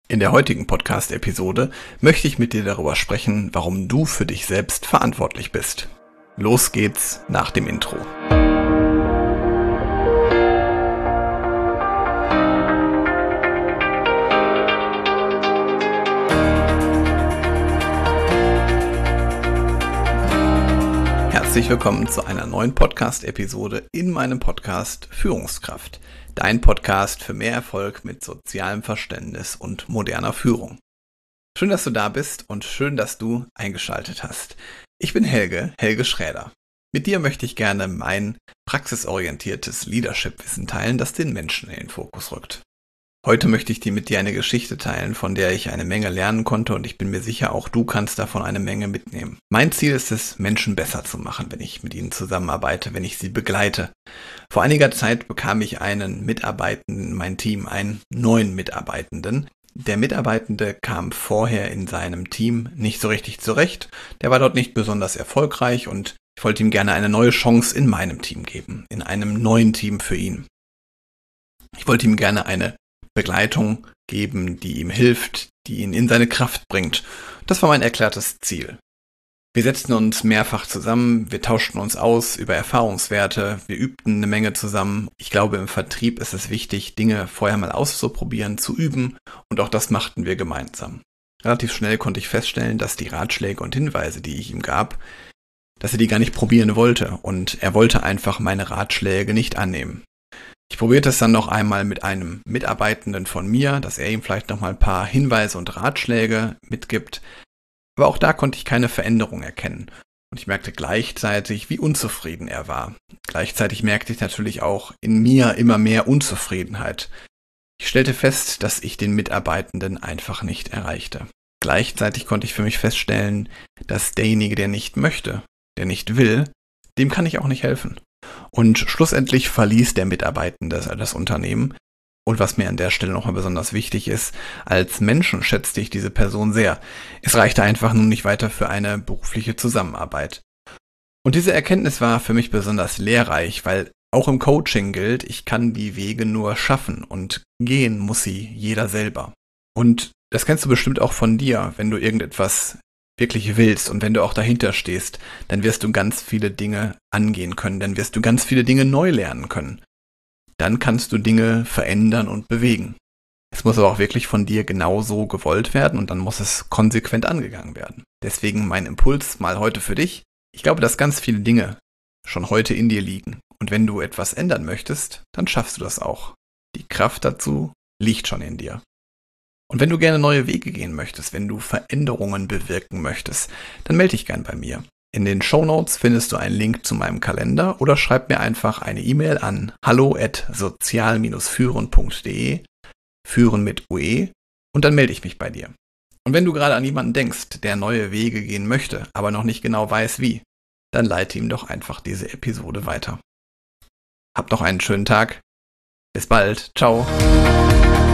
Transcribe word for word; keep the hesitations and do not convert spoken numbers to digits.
In der heutigen Podcast-Episode möchte ich mit dir darüber sprechen, warum du für dich selbst verantwortlich bist. Los geht's nach dem Intro. Herzlich willkommen zu einer neuen Podcast-Episode in meinem Podcast Führungskraft. Dein Podcast für mehr Erfolg mit sozialem Verständnis und moderner Führung. Schön, dass du da bist und schön, dass du eingeschaltet hast. Ich bin Helge, Helge Schräder. Mit dir möchte ich gerne mein praxisorientiertes Leadership-Wissen teilen, das den Menschen in den Fokus rückt. Heute möchte ich dir mit dir eine Geschichte teilen, von der ich eine Menge lernen konnte und ich bin mir sicher, auch du kannst davon eine Menge mitnehmen. Mein Ziel ist es, Menschen besser zu machen, wenn ich mit ihnen zusammenarbeite, wenn ich sie begleite. Vor einiger Zeit bekam ich einen Mitarbeitenden in mein Team, einen neuen Mitarbeitenden. Der Mitarbeitende kam vorher in seinem Team nicht so richtig zurecht, der war dort nicht besonders erfolgreich und ich wollte ihm gerne eine neue Chance in meinem Team geben, in einem neuen Team für ihn. Ich wollte ihm gerne eine Begleitung geben, die ihm hilft, die ihn in seine Kraft bringt. Das war mein erklärtes Ziel. Wir setzten uns mehrfach zusammen, wir tauschten uns aus über Erfahrungswerte, wir übten eine Menge zusammen. Ich glaube, im Vertrieb ist es wichtig, Dinge vorher mal auszuprobieren, zu üben und auch das machten wir gemeinsam. Relativ schnell konnte ich feststellen, dass die Ratschläge und Hinweise, die ich ihm gab, dass er die gar nicht probieren wollte und er wollte einfach meine Ratschläge nicht annehmen. Ich probierte es dann noch einmal mit einem Mitarbeitenden von mir, dass er ihm vielleicht noch mal ein paar Hinweise und Ratschläge mitgibt. Aber auch da konnte ich keine Veränderung erkennen. Und ich merkte gleichzeitig, wie unzufrieden er war. Gleichzeitig merkte ich natürlich auch in mir immer mehr Unzufriedenheit. Ich stellte fest, dass ich den Mitarbeitenden einfach nicht erreichte. Gleichzeitig konnte ich für mich feststellen, dass derjenige, der nicht möchte, der nicht will, dem kann ich auch nicht helfen. Und schlussendlich verließ der Mitarbeitende das Unternehmen. Und was mir an der Stelle nochmal besonders wichtig ist, als Menschen schätzte ich diese Person sehr. Es reichte einfach nun nicht weiter für eine berufliche Zusammenarbeit. Und diese Erkenntnis war für mich besonders lehrreich, weil auch im Coaching gilt, ich kann die Wege nur schaffen und gehen muss sie jeder selber. Und das kennst du bestimmt auch von dir, wenn du irgendetwas wirklich willst und wenn du auch dahinter stehst, dann wirst du ganz viele Dinge angehen können, dann wirst du ganz viele Dinge neu lernen können. Dann kannst du Dinge verändern und bewegen. Es muss aber auch wirklich von dir genauso gewollt werden und dann muss es konsequent angegangen werden. Deswegen mein Impuls mal heute für dich. Ich glaube, dass ganz viele Dinge schon heute in dir liegen und wenn du etwas ändern möchtest, dann schaffst du das auch. Die Kraft dazu liegt schon in dir. Und wenn du gerne neue Wege gehen möchtest, wenn du Veränderungen bewirken möchtest, dann melde dich gern bei mir. In den Shownotes findest du einen Link zu meinem Kalender oder schreib mir einfach eine E-Mail an hallo at sozial führen punkt de, führen mit U E, und dann melde ich mich bei dir. Und wenn du gerade an jemanden denkst, der neue Wege gehen möchte, aber noch nicht genau weiß wie, dann leite ihm doch einfach diese Episode weiter. Hab noch einen schönen Tag. Bis bald. Ciao.